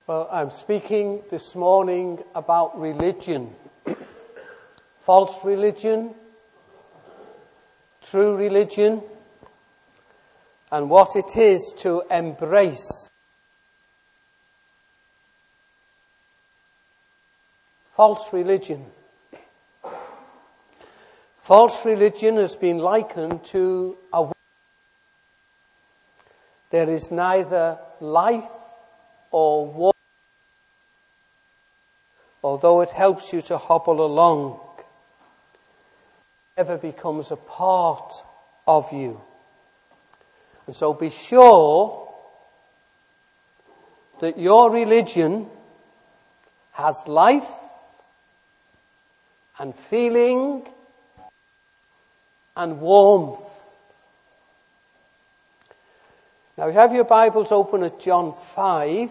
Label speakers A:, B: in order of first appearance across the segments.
A: Well, I'm speaking this morning about religion. False religion, true religion, and what it is to embrace false religion. False religion has been likened to a well. There is neither life or water, although it helps you to hobble along. It never becomes a part of you. And so be sure that your religion has life and feeling and warmth. Now, you have your Bibles open at John 5.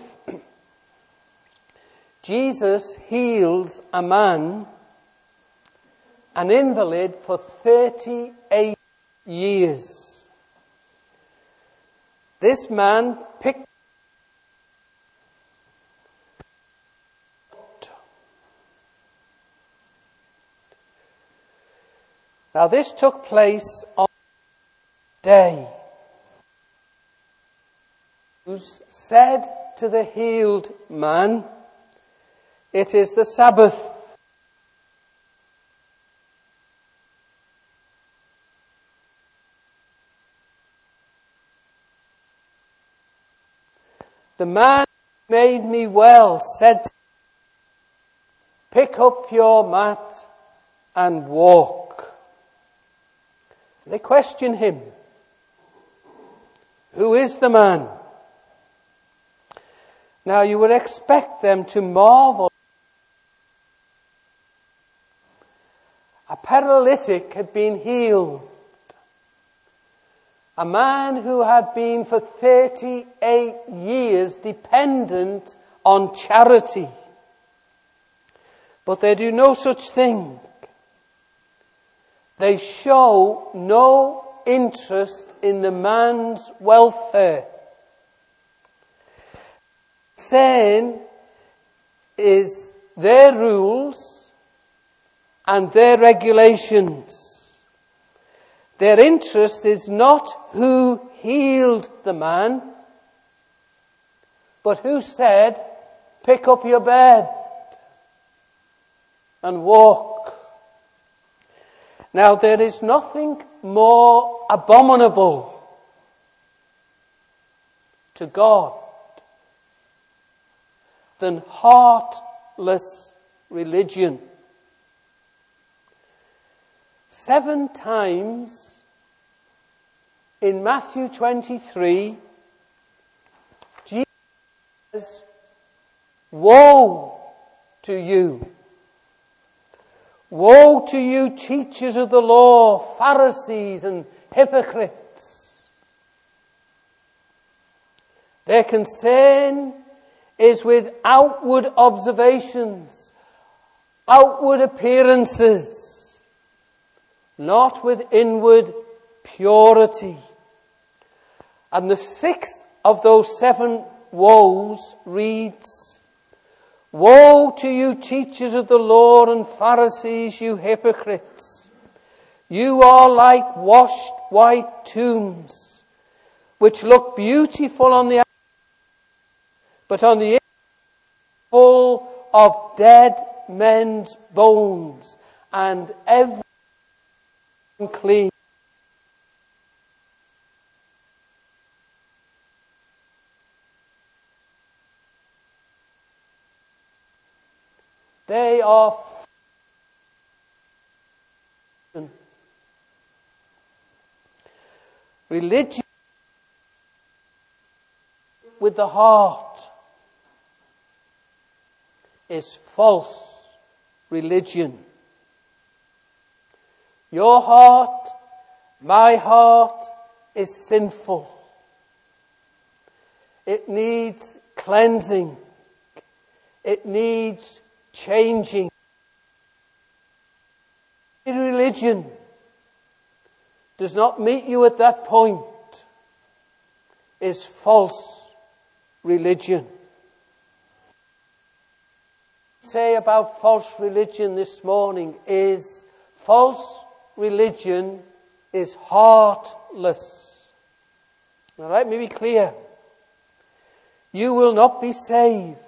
A: Jesus heals a man, an invalid, for 38 years. This man picked Now, this took place on the day. Jesus said to the healed man, "It is the Sabbath." The man who made me well said, "Pick up your mat and walk." They question him, "Who is the man?" Now you would expect them to marvel. A paralytic had been healed. A man who had been for 38 years dependent on charity. But they do no such thing. They show no interest in the man's welfare. Saying is their rules and their regulations. Their interest is not who healed the man, but who said, "Pick up your bed and walk." Now, there is nothing more abominable to God than heartless religion. 7 times in Matthew 23, Jesus says, "Woe to you. Woe to you, teachers of the law, Pharisees and hypocrites." Their concern is with outward observations, outward appearances, not with inward purity. And the 6th of those 7 woes reads, "Woe to you, teachers of the law and Pharisees, you hypocrites! You are like washed white tombs, which look beautiful on the outside, but on the inside full of dead men's bones and every unclean." They are religion with the heart is false religion. Your heart, my heart, is sinful. It needs cleansing. It needs changing. Religion does not meet you at that point is false religion. say about false religion this morning is false religion is heartless. All right, let me be clear. You will not be saved.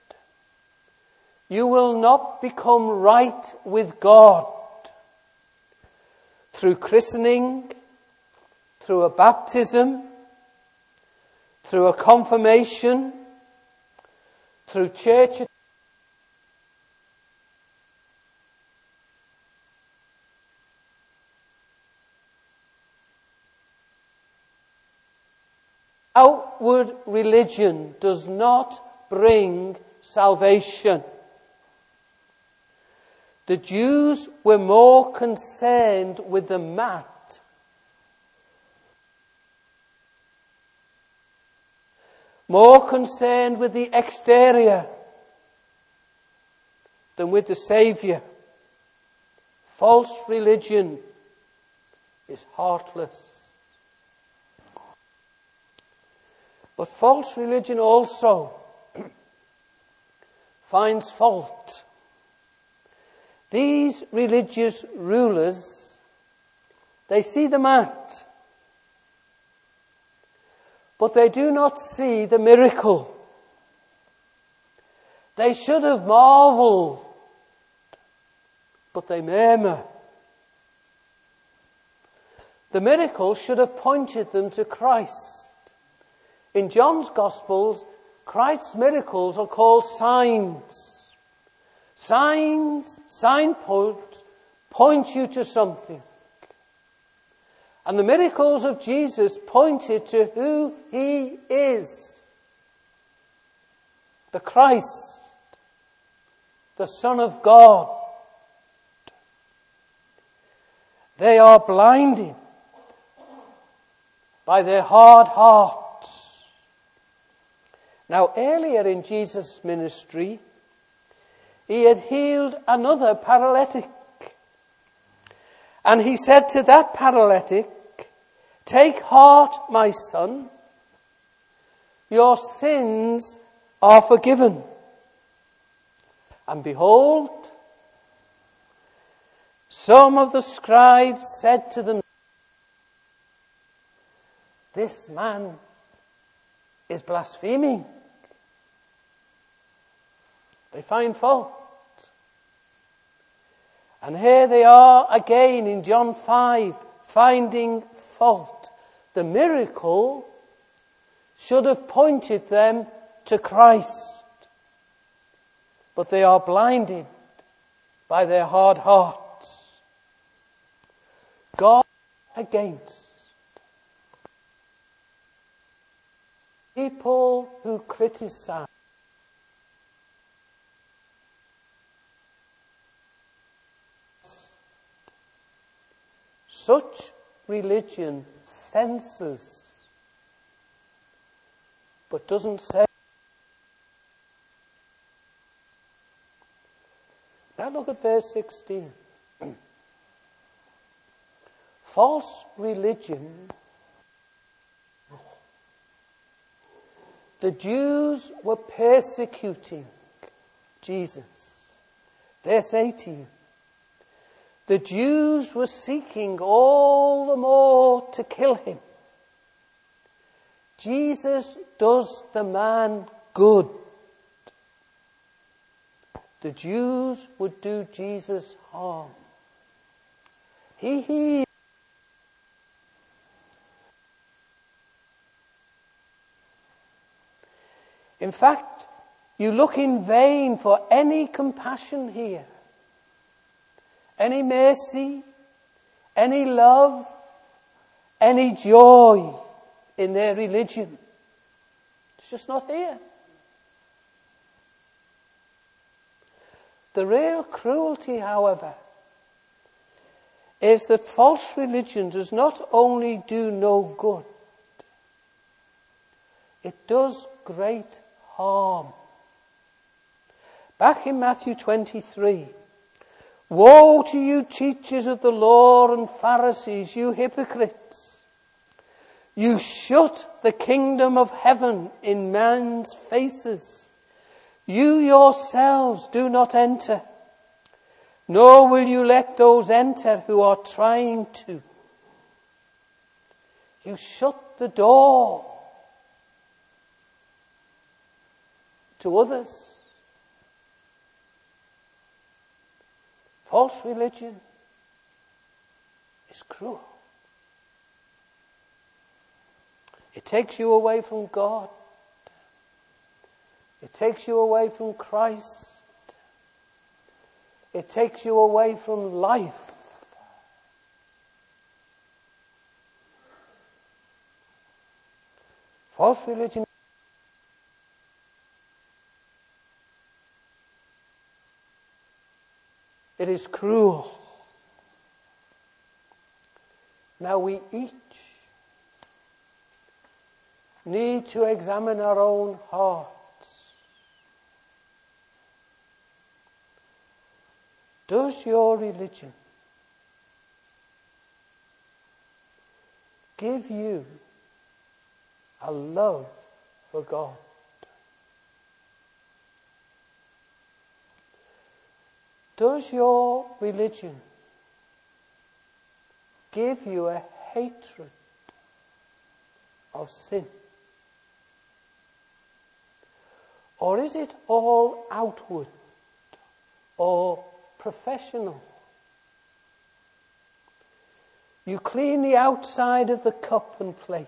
A: You will not become right with God through christening, through a baptism, through a confirmation, through church. Outward religion does not bring salvation. The Jews were more concerned with the mat more concerned with the exterior than with the Saviour. False religion is heartless. But false religion also finds fault. These religious rulers, they see the mat, but they do not see the miracle. They should have marveled, but they murmur. The miracle should have pointed them to Christ. In John's Gospels, Christ's miracles are called signs. Signs, signposts, point you to something. And the miracles of Jesus pointed to who he is. The Christ, the Son of God. They are blinded by their hard hearts. Now, earlier in Jesus' ministry, he had healed another paralytic. And he said to that paralytic, "Take heart, my son, your sins are forgiven." And behold, some of the scribes said to them, "This man is blaspheming." They find fault. And here they are again in John 5, finding fault. The miracle should have pointed them to Christ. But they are blinded by their hard hearts. God against people who criticize. Such religion censors, but doesn't say. Now look at verse 16. False religion. The Jews were persecuting Jesus. Verse 18. The Jews were seeking all the more to kill him. Jesus does the man good. The Jews would do Jesus harm. He healed. In fact, you look in vain for any compassion here. Any mercy, any love, any joy in their religion. It's just not here. The real cruelty, however, is that false religion does not only do no good, it does great harm. Back in Matthew 23, "Woe to you, teachers of the law and Pharisees, you hypocrites! You shut the kingdom of heaven in men's faces. You yourselves do not enter, nor will you let those enter who are trying to. You shut the door to others. False religion is cruel. It takes you away from God. It takes you away from Christ. It takes you away from life. False religion it is cruel. Now we each need to examine our own hearts. Does your religion give you a love for God? Does your religion give you a hatred of sin? Or is it all outward or professional? You clean the outside of the cup and plate,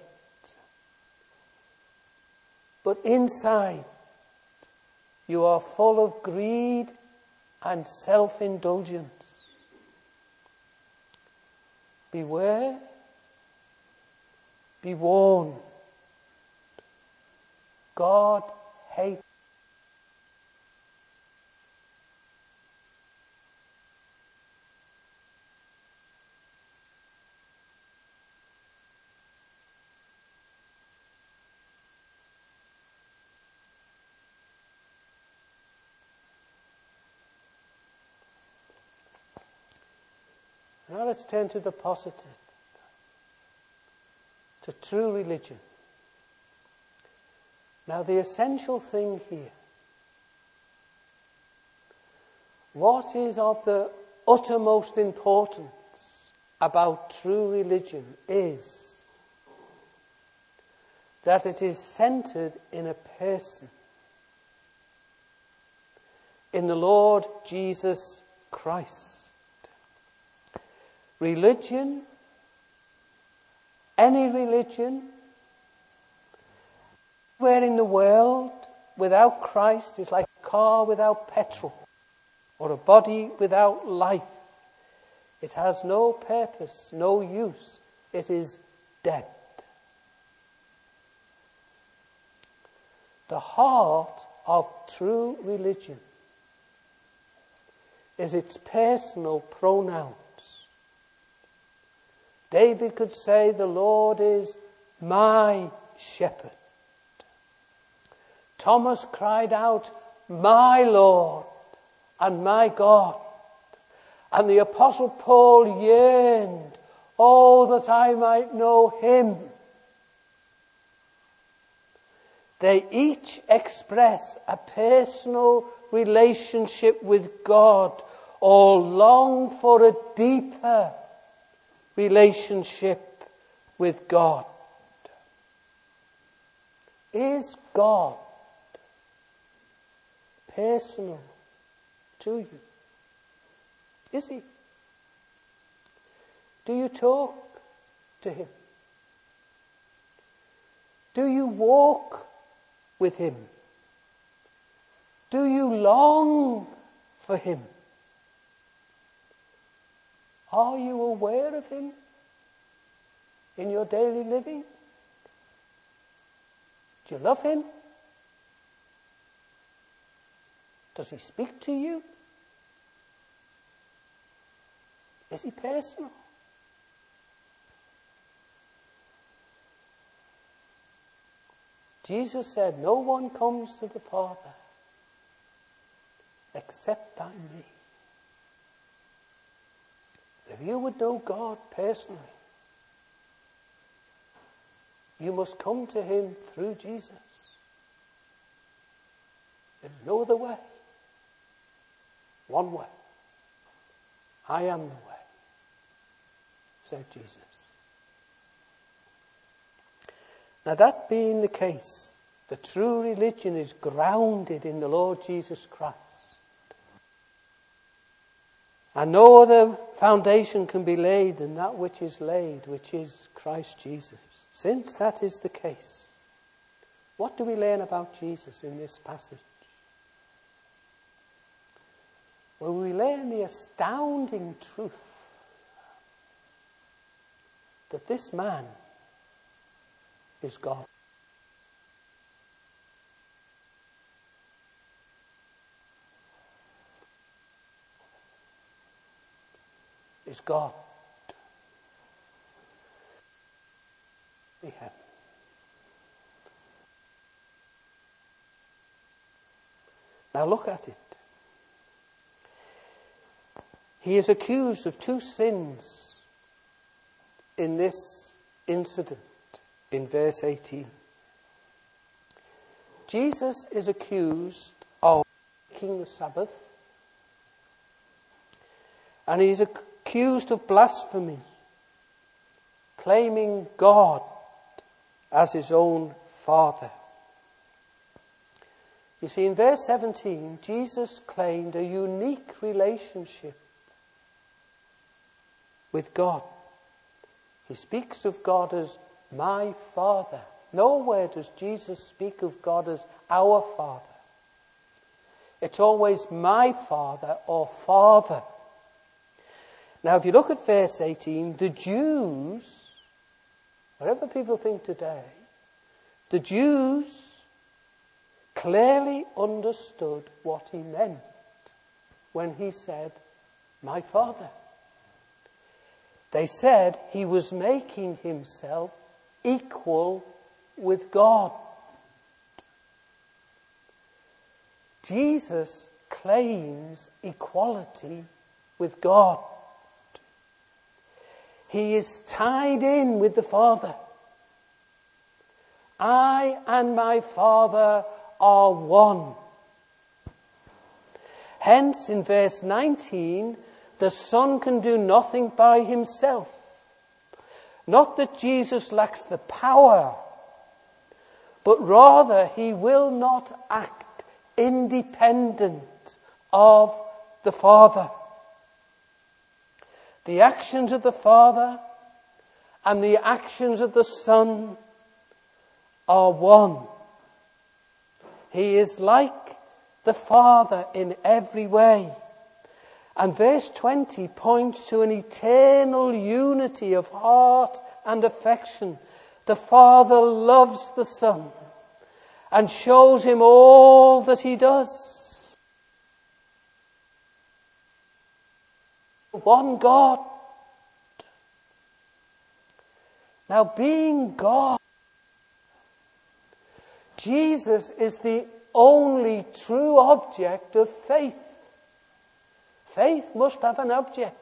A: but inside you are full of greed and self-indulgence. Beware, be warned. God hates. Now let's turn to the positive, to true religion. Now the essential thing here, what is of the uttermost importance about true religion is that it is centered in a person, in the Lord Jesus Christ. Religion, any religion, anywhere in the world without Christ is like a car without petrol or a body without life. It has no purpose, no use. It is dead. The heart of true religion is its personal pronouns. David could say, the Lord is my shepherd. Thomas cried out, my Lord and my God. And the Apostle Paul yearned, oh, that I might know him. They each express a personal relationship with God, or long for a deeper relationship with God. Is God personal to you? Is he? Do you talk to him? Do you walk with him? Do you long for him? Are you aware of him in your daily living? Do you love him? Does he speak to you? Is he personal? Jesus said, no one comes to the Father except by me. If you would know God personally, you must come to him through Jesus. There's no other way. One way. I am the way, said Jesus. Now, that being the case, the true religion is grounded in the Lord Jesus Christ. And no other foundation can be laid than that which is laid, which is Christ Jesus. Since that is the case, what do we learn about Jesus in this passage? Well, we learn the astounding truth that this man is God. Is God. Now look at it. He is accused of two sins in this incident in verse 18. Jesus is accused of breaking the Sabbath, and he is accused of blasphemy, claiming God as his own Father. You see, in verse 17, Jesus claimed a unique relationship with God. He speaks of God as my Father. Nowhere does Jesus speak of God as our Father. It's always my Father or Father. Now, if you look at verse 18, the Jews, whatever people think today, the Jews clearly understood what he meant when he said, my Father. They said he was making himself equal with God. Jesus claims equality with God. He is tied in with the Father. I and my Father are one. Hence, in verse 19, the Son can do nothing by himself. Not that Jesus lacks the power, but rather he will not act independent of the Father. The actions of the Father and the actions of the Son are one. He is like the Father in every way. And verse 20 points to an eternal unity of heart and affection. The Father loves the Son and shows him all that he does. One God. Now, being God, Jesus is the only true object of faith. Faith must have an object.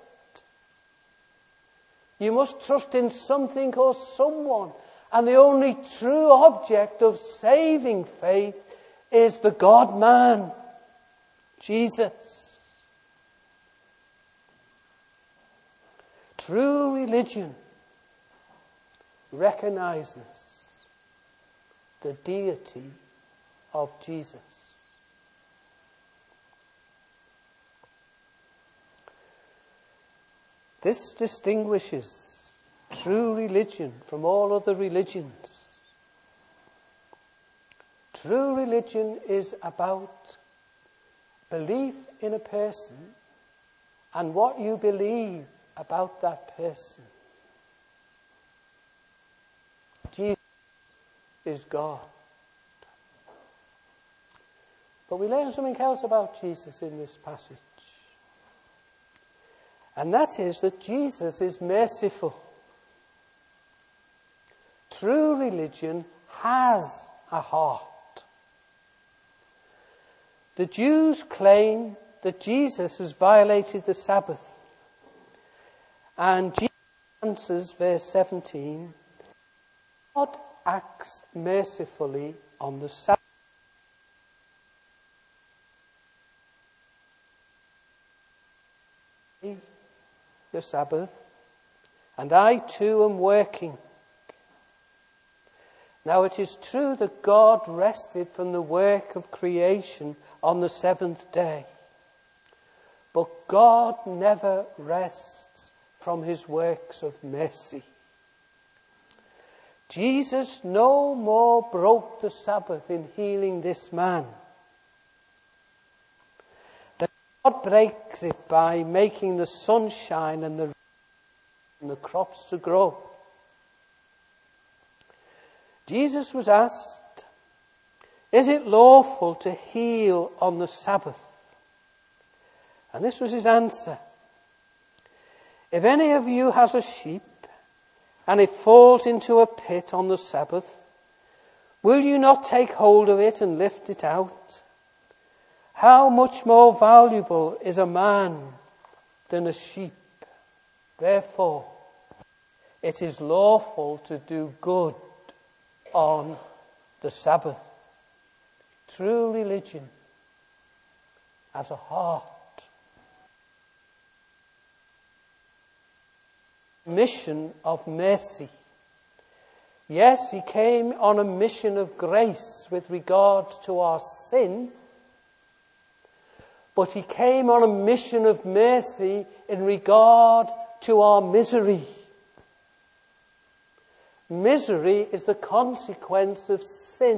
A: You must trust in something or someone. And the only true object of saving faith is the God-man, Jesus. True religion recognizes the deity of Jesus. This distinguishes true religion from all other religions. True religion is about belief in a person and what you believe about that person. Jesus is God. But we learn something else about Jesus in this passage. And that is that Jesus is merciful. True religion has a heart. The Jews claim that Jesus has violated the Sabbath. And Jesus answers, verse 17, God acts mercifully on the Sabbath. the Sabbath, and I too am working. Now it is true that God rested from the work of creation on the seventh day. But God never rests from his works of mercy. Jesus no more broke the Sabbath in healing this man. That God breaks it by making the sun shine and the crops to grow. Jesus was asked, is it lawful to heal on the Sabbath? And this was his answer. If any of you has a sheep and it falls into a pit on the Sabbath, will you not take hold of it and lift it out? How much more valuable is a man than a sheep? Therefore, it is lawful to do good on the Sabbath. True religion as a heart. Mission of mercy. Yes, he came on a mission of grace with regard to our sin, but he came on a mission of mercy in regard to our misery. Misery is the consequence of sin.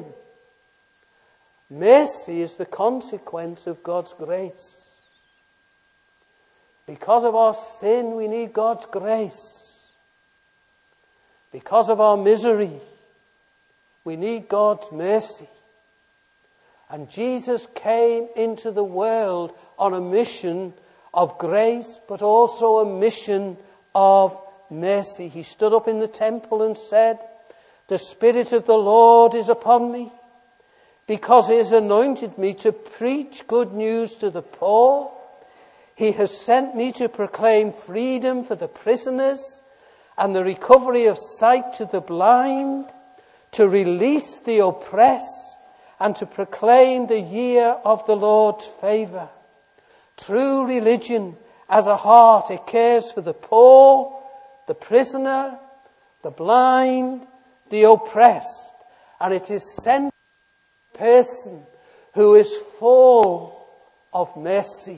A: Mercy is the consequence of God's grace. Because of our sin, we need God's grace. Because of our misery, we need God's mercy. And Jesus came into the world on a mission of grace, but also a mission of mercy. He stood up in the temple and said, the Spirit of the Lord is upon me, because he has anointed me to preach good news to the poor. He has sent me to proclaim freedom for the prisoners and the recovery of sight to the blind, to release the oppressed, and to proclaim the year of the Lord's favour. True religion as a heart, it cares for the poor, the prisoner, the blind, the oppressed, and it is sent to a person who is full of mercy.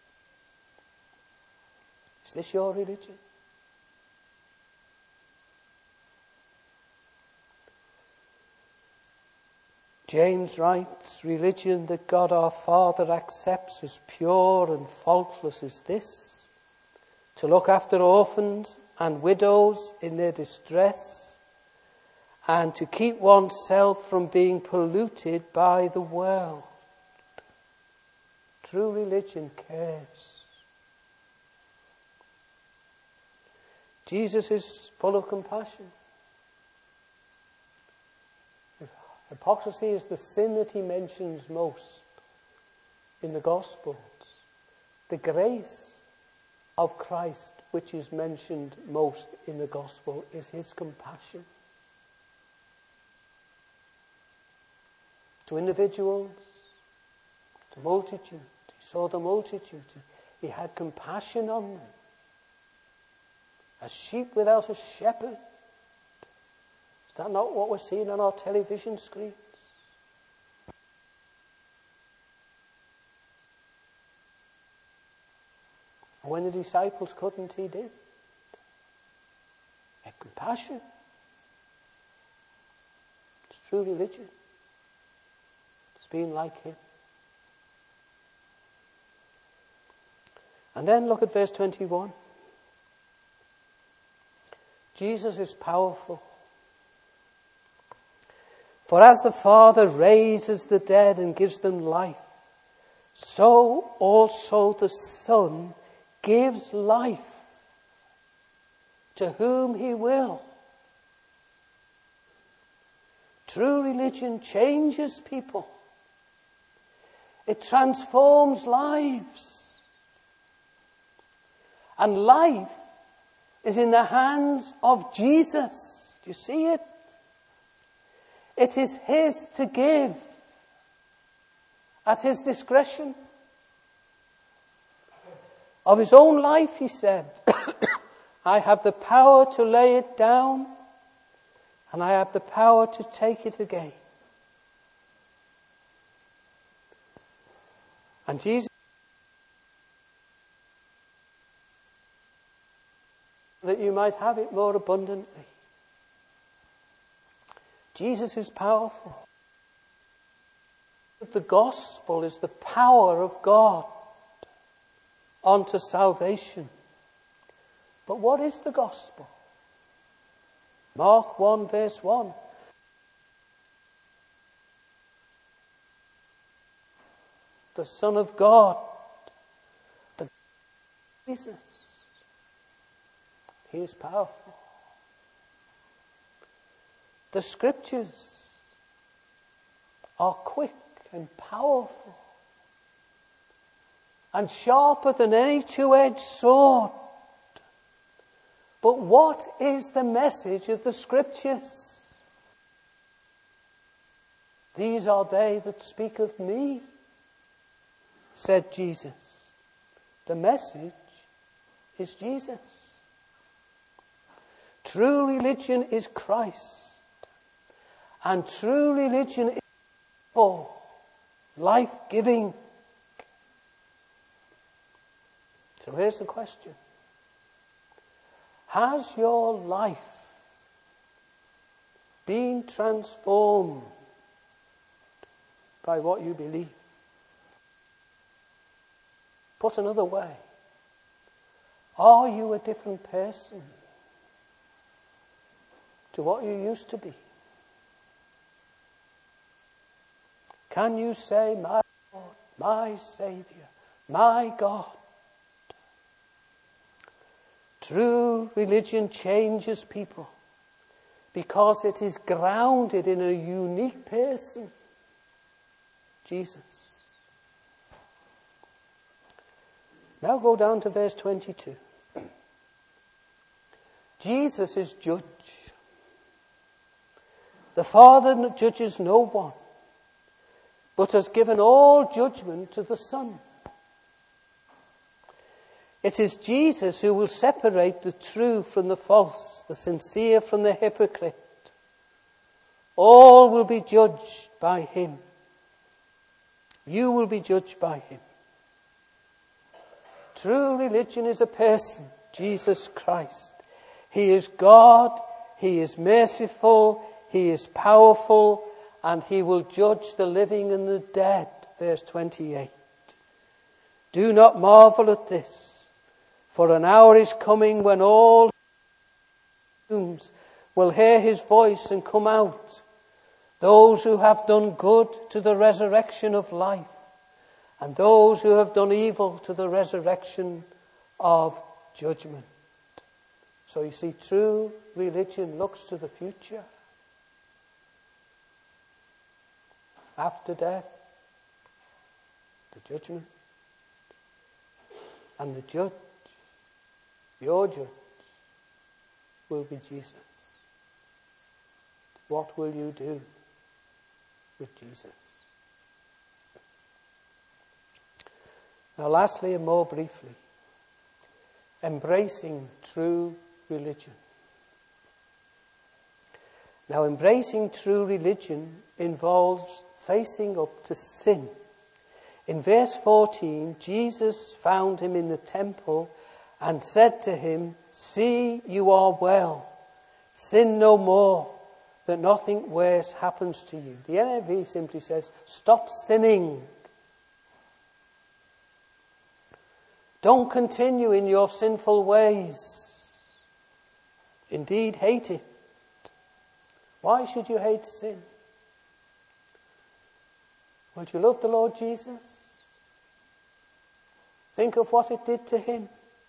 A: Is this your religion? James writes, religion that God our Father accepts as pure and faultless is this: to look after orphans and widows in their distress, and to keep oneself from being polluted by the world. True religion cares. Jesus is full of compassion. Hypocrisy is the sin that he mentions most in the Gospels. The grace of Christ, which is mentioned most in the Gospel, is his compassion to individuals, to multitude. He saw the multitude. He had compassion on them. As sheep without a shepherd. Is that not what we're seeing on our television screens? And when the disciples couldn't, he did. He had compassion. It's true religion. It's being like him. And then look at verse 21. Jesus is powerful. For as the Father raises the dead and gives them life, so also the Son gives life to whom he will. True religion changes people. It transforms lives. And life is in the hands of Jesus. Do you see it? It is his to give at his discretion. Of his own life, he said, I have the power to lay it down, and I have the power to take it again. And Jesus, that you might have it more abundantly. Jesus is powerful. The gospel is the power of God unto salvation. But what is the gospel? Mark 1 verse 1. The Son of God, the Jesus. He is powerful. The scriptures are quick and powerful and sharper than any two-edged sword. But what is the message of the scriptures? These are they that speak of me, said Jesus. The message is Jesus. True religion is Christ. And true religion is for life-giving. So here's the question. Has your life been transformed by what you believe? Put another way, are you a different person to what you used to be? Can you say, my Lord, my Saviour, my God? True religion changes people because it is grounded in a unique person, Jesus. Now go down to verse 22. Jesus is judge. The Father judges no one, but has given all judgment to the Son. It is Jesus who will separate the true from the false, the sincere from the hypocrite. All will be judged by him. You will be judged by him. True religion is a person, Jesus Christ. He is God, he is merciful, he is powerful, and he will judge the living and the dead. Verse 28. Do not marvel at this, for an hour is coming when all tombs will hear his voice and come out. Those who have done good to the resurrection of life, and those who have done evil to the resurrection of judgment. So you see, true religion looks to the future. After death, the judgment. And the judge, your judge, will be Jesus. What will you do with Jesus? Now lastly and more briefly, embracing true religion. Now embracing true religion involves facing up to sin. In verse 14, Jesus found him in the temple and said to him, "See, you are well. Sin no more, that nothing worse happens to you." The NIV simply says, stop sinning. Don't continue in your sinful ways. Indeed, hate it. Why should you hate sin? Well, do you love the Lord Jesus? Think of what it did to him.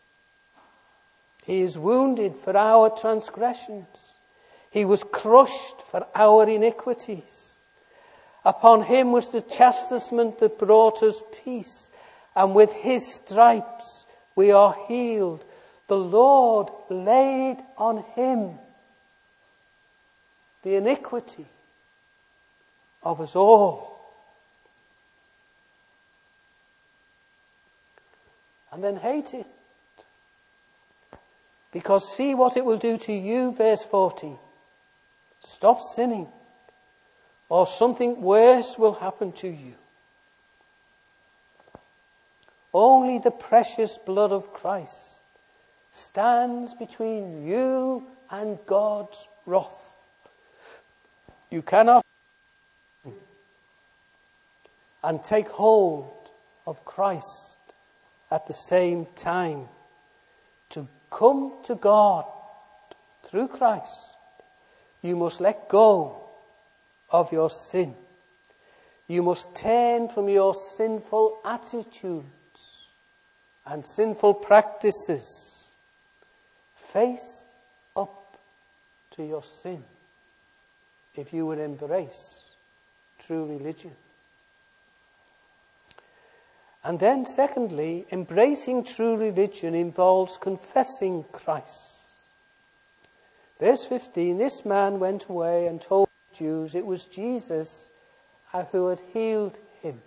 A: He is wounded for our transgressions. He was crushed for our iniquities. Upon him was the chastisement that brought us peace, and with his stripes we are healed. The Lord laid on him the iniquity of us all. and then hate it. Because see what it will do to you, verse 14. Stop sinning, or something worse will happen to you. Only the precious blood of Christ stands between you and God's wrath. You cannot and take hold of Christ at the same time. To come to God through Christ, you must let go of your sin. You must turn from your sinful attitudes and sinful practices. Face up to your sin if you would embrace true religion. And then secondly, embracing true religion involves confessing Christ. Verse 15, this man went away and told the Jews it was Jesus who had healed him.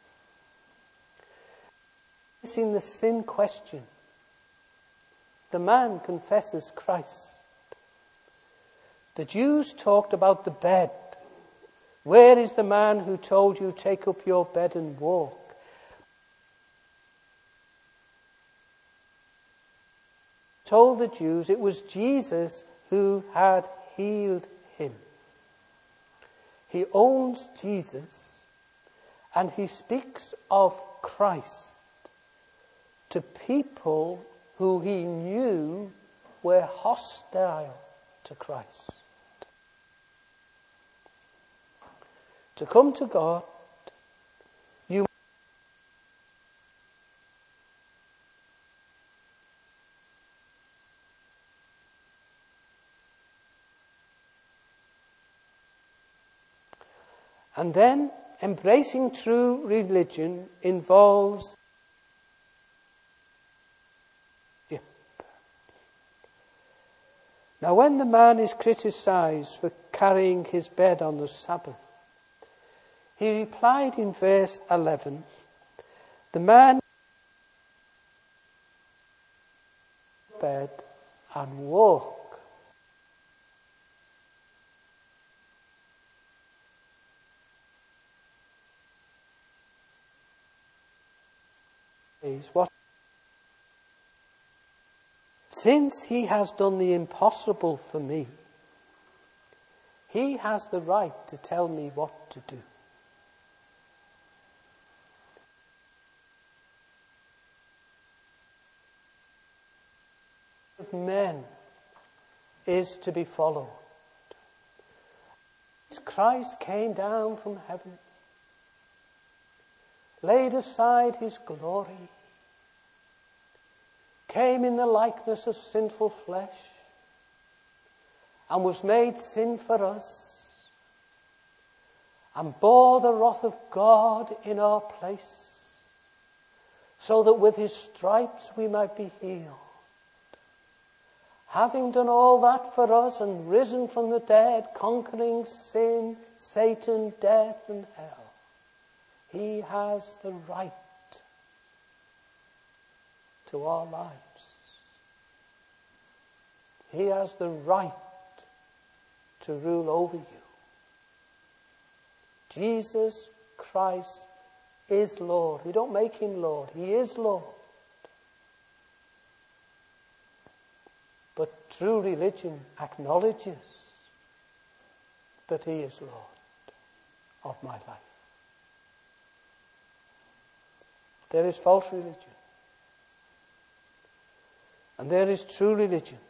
A: Facing the sin question, the man confesses Christ. The Jews talked about the bed. Where is the man who told you, take up your bed and walk? Told the Jews it was Jesus who had healed him. He owns Jesus, and he speaks of Christ to people who he knew were hostile to Christ. To come to God, you and then embracing true religion involves Now when the man is criticized for carrying his bed on the Sabbath, he replied in verse 11, the man bed and walk. Is what? Since he has done the impossible for me, he has the right to tell me what to do. Of men is to be followed. Christ came down from heaven, laid aside his glory, came in the likeness of sinful flesh, and was made sin for us, and bore the wrath of God in our place, so that with his stripes we might be healed. Having done all that for us and risen from the dead, conquering sin, Satan, death, and hell, he has the right to our lives. He has the right to rule over you. Jesus Christ is Lord. We don't make him Lord. He is Lord. But true religion acknowledges that he is Lord of my life. There is false religion. And there is true religion.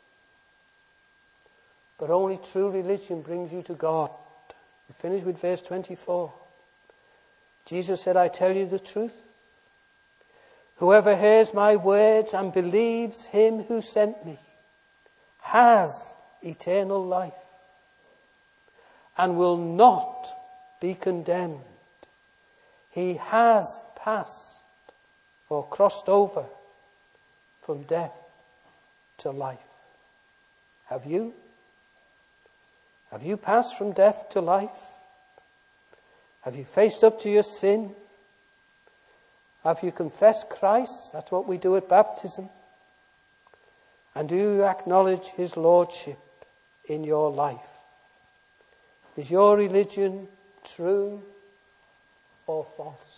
A: But only true religion brings you to God. We finish with verse 24. Jesus said, I tell you the truth. Whoever hears my words and believes him who sent me has eternal life and will not be condemned. He has passed or crossed over from death to life. Have you? Have you passed from death to life? Have you faced up to your sin? Have you confessed Christ? That's what we do at baptism. And do you acknowledge his lordship in your life? Is your religion true or false?